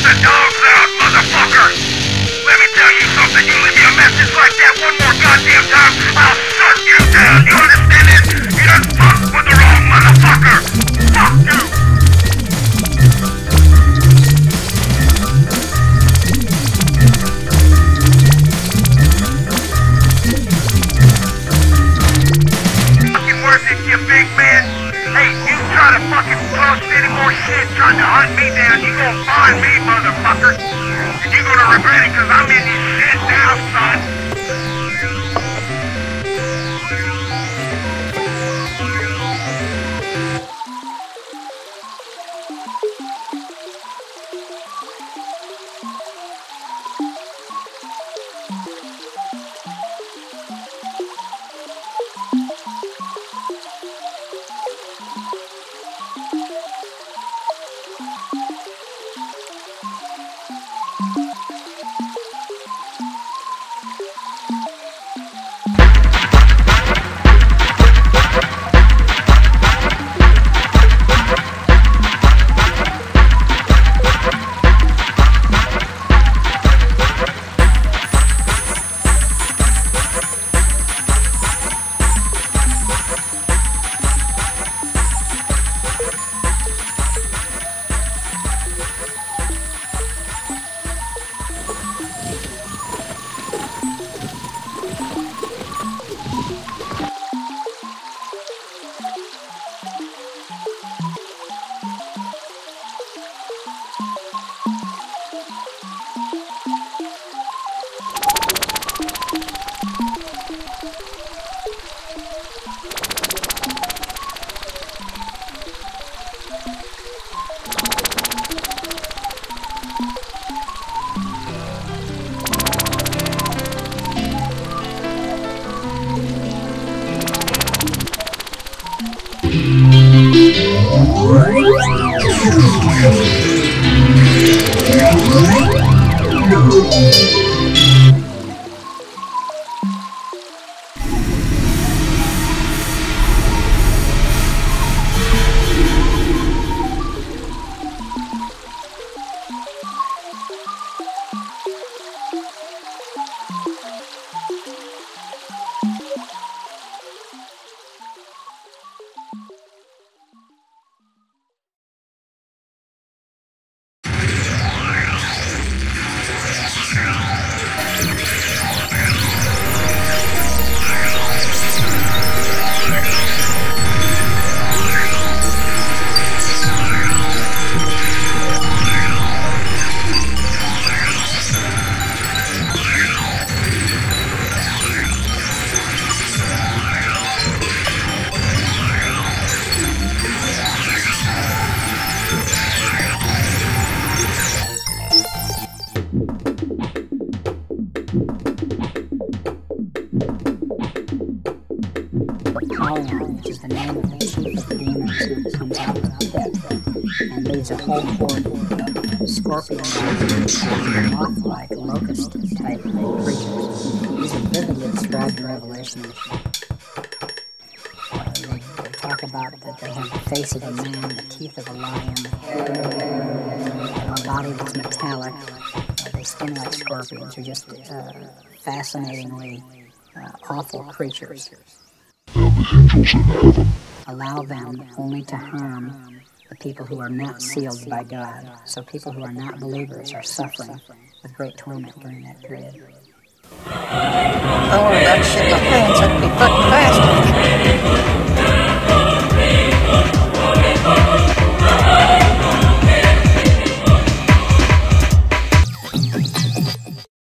the dogs out, motherfucker! Let me tell you something, you leave me a message like that one more goddamn time, I'll shut you down, you understand it? You done fucked with the wrong motherfucker! Fuck you! Fucking worth it, you big man! Hey, you try to fucking post any more shit trying to hunt me down, you gonna find me, motherfucker! And you gonna regret it, cause I'm in this shit now, son! Apollyon, which is the name of the chief of the demons who comes out of the pit and leads a whole horde of scorpion-like, moth-like, locust-type creatures. These are vividly described in Revelation. They talk about that they have the face of a man, the teeth of a lion, a body that's metallic. They sting like scorpions. They're just fascinatingly awful creatures. Now the angels in heaven allow them only to harm the people who are not sealed by God. So people who are not believers are suffering with great torment during that period. Oh, that shit, my pants would be fucking fast.